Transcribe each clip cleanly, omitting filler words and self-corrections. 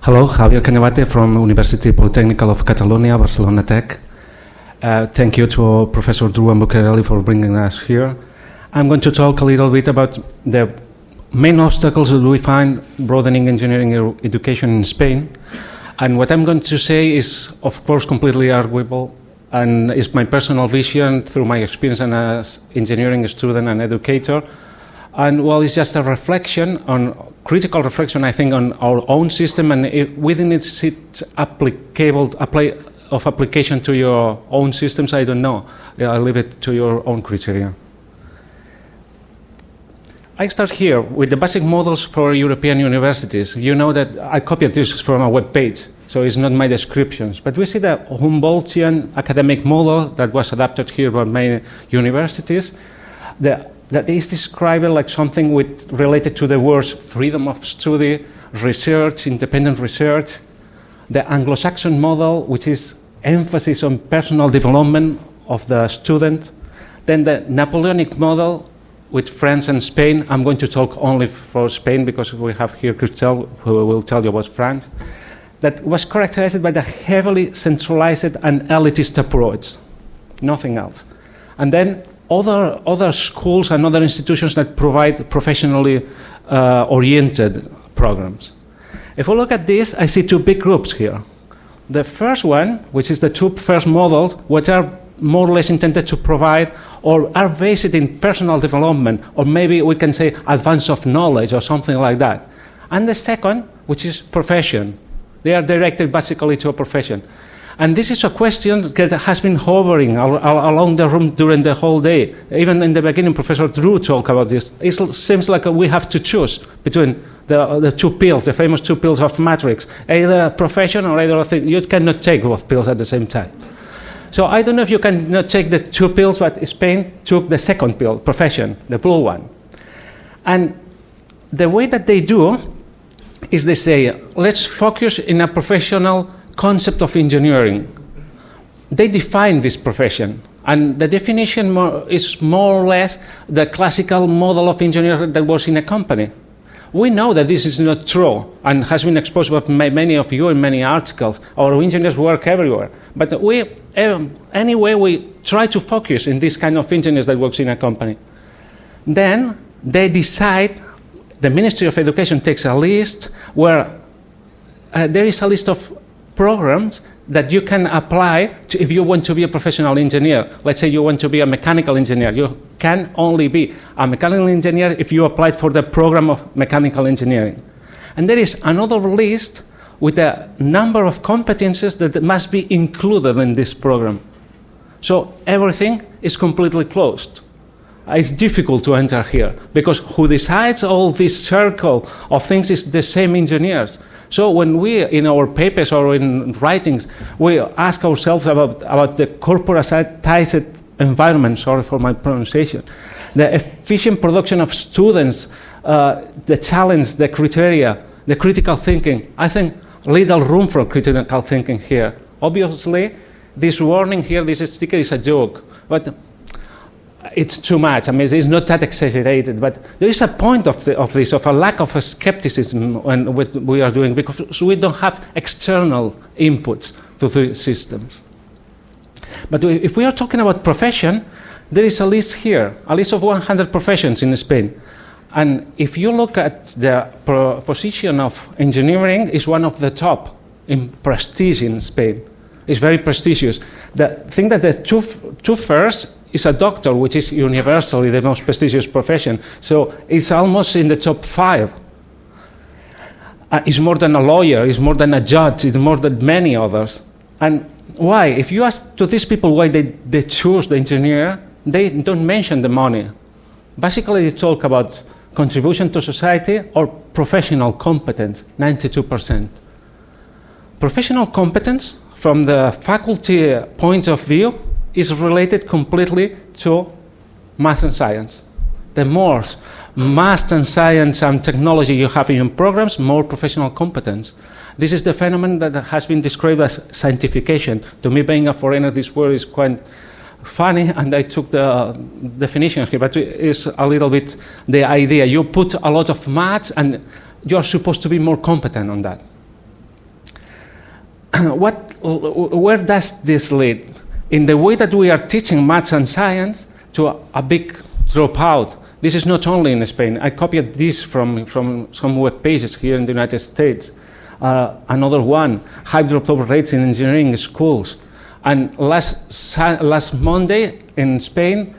Hello, Javier Cañabate from University Polytechnical of Catalonia, Barcelona Tech. Thank you to Professor Druan Bucarelli for bringing us here. I'm going to talk a little bit about the main obstacles that we find broadening engineering education in Spain. And what I'm going to say is, of course, completely arguable, and is my personal vision through my experience as engineering student and educator. And well, it's just a reflection on critical reflection, I think, on our own system, and within its application to your own systems. I don't know. I'll leave it to your own criteria. I start here with the basic models for European universities. You know that I copied this from a web page, so it's not my descriptions. But we see the Humboldtian academic model that was adapted here by many universities. That is described like something related to the words freedom of study, research, independent research. The Anglo-Saxon model, which is emphasis on personal development of the student. Then the Napoleonic model with France and Spain. I'm going to talk only for Spain because we have here Christelle who will tell you about France. That was characterized by the heavily centralized and elitist approach. Nothing else. And then other schools and other institutions that provide professionally oriented programs. If we look at this, I see two big groups here. The first one, which is the two first models, which are more or less intended to provide or are based in personal development, or maybe we can say advance of knowledge or something like that. And the second, which is profession. They are directed basically to a profession. And this is a question that has been hovering along the room during the whole day. Even in the beginning, Professor Drew talked about this. It seems like we have to choose between the two pills, the famous two pills of Matrix, either profession or either thing. You cannot take both pills at the same time. So I don't know if you cannot take the two pills, but Spain took the second pill, profession, the blue one. And the way that they do is they say, let's focus in a professional concept of engineering. They define this profession, and the definition is more or less the classical model of engineering that was in a company. We know that this is not true and has been exposed by many of you in many articles. Our engineers work everywhere. But anyway, we try to focus in this kind of engineers that works in a company. Then they decide, the Ministry of Education takes a list where there is a list of programs that you can apply to if you want to be a professional engineer. Let's say you want to be a mechanical engineer. You can only be a mechanical engineer if you applied for the program of mechanical engineering. And there is another list with a number of competences that must be included in this program. So everything is completely closed. It's difficult to enter here because who decides all this circle of things is the same engineers. So when we, in our papers or in writings, we ask ourselves about the corporatized environment, sorry for my pronunciation, the efficient production of students, the challenge, the criteria, the critical thinking, I think little room for critical thinking here. Obviously, this warning here, this sticker is a joke, but it's too much. I mean, it's not that exaggerated, but there is a point of this, of a lack of skepticism when what we are doing, because we don't have external inputs to the systems. But if we are talking about profession, there is a list here, a list of 100 professions in Spain. And if you look at the position of engineering, is one of the top in prestige in Spain. It's very prestigious. The thing that the two first is a doctor, which is universally the most prestigious profession. So it's almost in the top 5. It's more than a lawyer, it's more than a judge, it's more than many others. And why? If you ask to these people why they choose the engineer, they don't mention the money. Basically, they talk about contribution to society or professional competence, 92%. Professional competence, from the faculty point of view, is related completely to math and science. The more math and science and technology you have in your programs, more professional competence. This is the phenomenon that has been described as scientification. To me, being a foreigner, this word is quite funny, and I took the definition here, but it's a little bit the idea. You put a lot of maths, and you're supposed to be more competent on that. where does this lead? In the way that we are teaching maths and science to a big dropout. This is not only in Spain. I copied this from some web pages here in the United States. Another one, high dropout rates in engineering schools. And last Monday in Spain,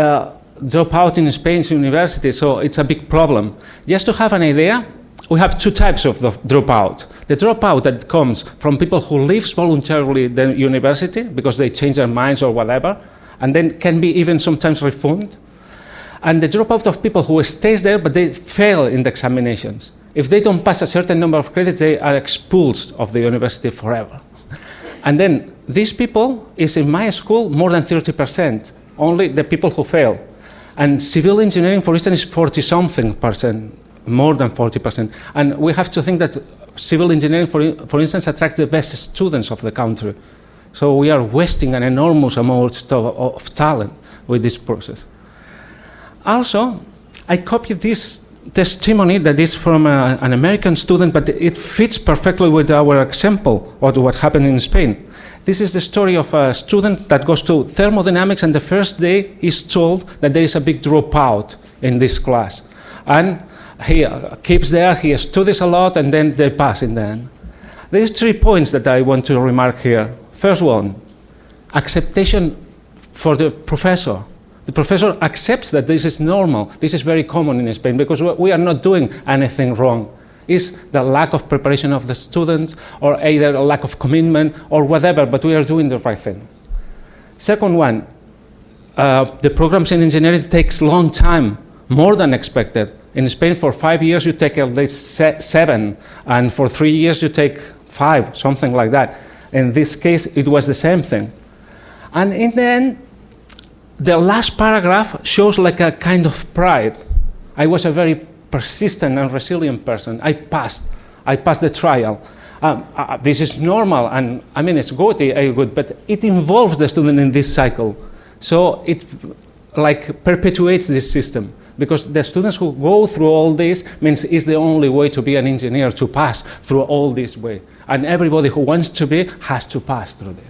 dropout in Spain's university, so it's a big problem. Just to have an idea, we have two types of the dropout. The dropout that comes from people who leave voluntarily the university because they change their minds or whatever, and then can be even sometimes refunded. And the dropout of people who stays there but they fail in the examinations. If they don't pass a certain number of credits, they are expelled of the university forever. And then these people is in my school more than 30%, only the people who fail. And civil engineering, for instance, is 40-something%, more than 40%. And we have to think that civil engineering, for instance, attracts the best students of the country. So we are wasting an enormous amount of talent with this process. Also, I copied this testimony that is from an American student, but it fits perfectly with our example of what happened in Spain. This is the story of a student that goes to thermodynamics, and the first day is told that there is a big dropout in this class. And he keeps there, he studies a lot, and then they pass in the end. There is 3 points that I want to remark here. First one, acceptation for the professor. The professor accepts that this is normal. This is very common in Spain because we are not doing anything wrong. It's the lack of preparation of the students or either a lack of commitment or whatever, but we are doing the right thing. Second one, the programs in engineering takes long time, more than expected. In Spain, for 5 years, you take at least 7, and for 3 years, you take 5, something like that. In this case, it was the same thing. And in the end, the last paragraph shows like a kind of pride. I was a very persistent and resilient person. I passed the trial. This is normal, and I mean, it's good, but it involves the student in this cycle. So it like perpetuates this system, because the students who go through all this means it's the only way to be an engineer, to pass through all this way. And everybody who wants to be has to pass through this.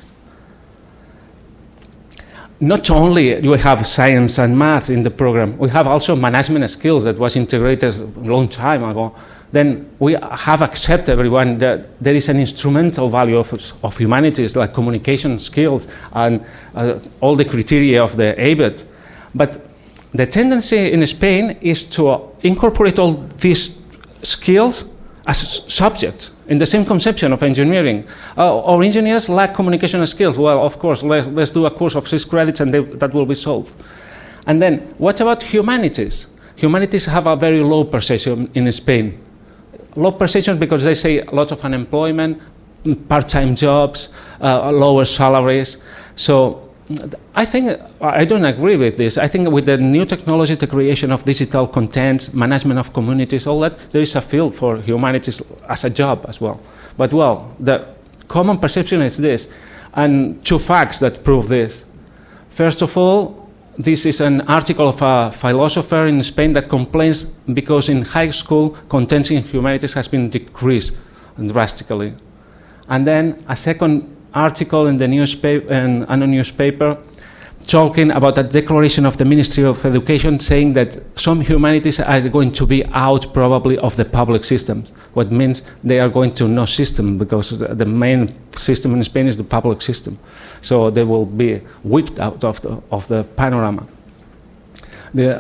Not only do we have science and math in the program, we have also management skills that was integrated a long time ago. Then we have accepted everyone that there is an instrumental value of humanities, like communication skills and all the criteria of the ABET. But the tendency in Spain is to incorporate all these skills as subjects in the same conception of engineering. Our engineers lack communication skills. Well, of course, let's do a course of 6 credits and that will be solved. And then, what about humanities? Humanities have a very low perception in Spain. Low perception because they say a lot of unemployment, part-time jobs, lower salaries. So I think I don't agree with this. I think with the new technology, the creation of digital contents, management of communities, all that, there is a field for humanities as a job as well. But well, the common perception is this, and 2 facts that prove this. First of all, this is an article of a philosopher in Spain that complains because in high school, contents in humanities has been decreased drastically. And then a second article in the newspaper, in a newspaper, talking about a declaration of the Ministry of Education saying that some humanities are going to be out probably of the public systems, what means they are going to no system, because the main system in Spain is the public system. So they will be whipped out of the panorama. The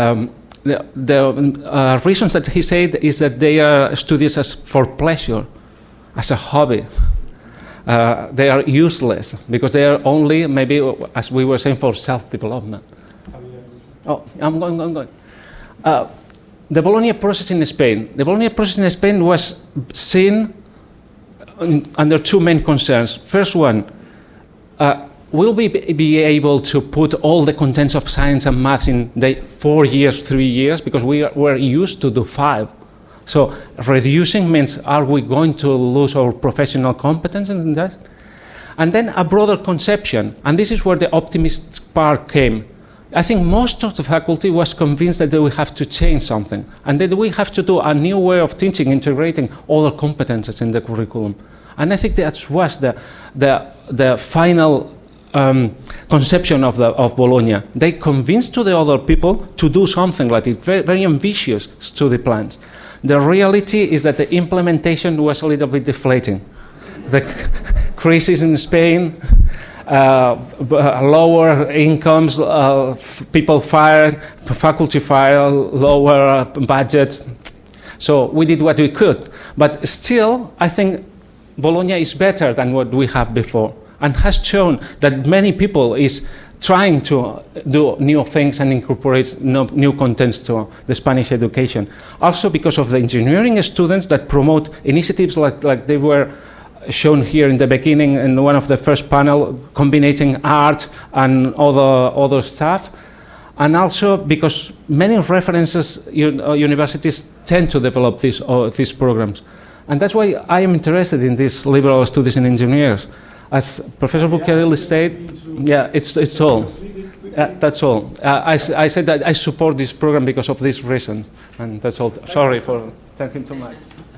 reasons that he said is that they are studies as for pleasure, as a hobby. They are useless because they are only, maybe, as we were saying, for self-development. Oh, I'm going. The Bologna process in Spain. The Bologna process in Spain was seen under 2 main concerns. First one, will we be able to put all the contents of science and maths in 4 years, 3 years? Because we're used to do 5. So reducing means, are we going to lose our professional competence in that? And then a broader conception, and this is where the optimist part came. I think most of the faculty was convinced that we have to change something, and that we have to do a new way of teaching, integrating other competences in the curriculum. And I think that was the final conception of Bologna. They convinced to the other people to do something like it, very, very ambitious study plans. The reality is that the implementation was a little bit deflating. The crisis in Spain, lower incomes, people fired, faculty fired, lower budgets. So we did what we could. But still, I think Bologna is better than what we have before, and has shown that many people is trying to do new things and incorporate new contents to the Spanish education. Also because of the engineering students that promote initiatives like they were shown here in the beginning in one of the first panel, combining art and other stuff. And also because many references universities tend to develop these programs. And that's why I am interested in these liberal studies in engineers. As Professor Bucchiarelli stated, it's all. That's all. I said that I support this program because of this reason, and that's all. Sorry for talking too much.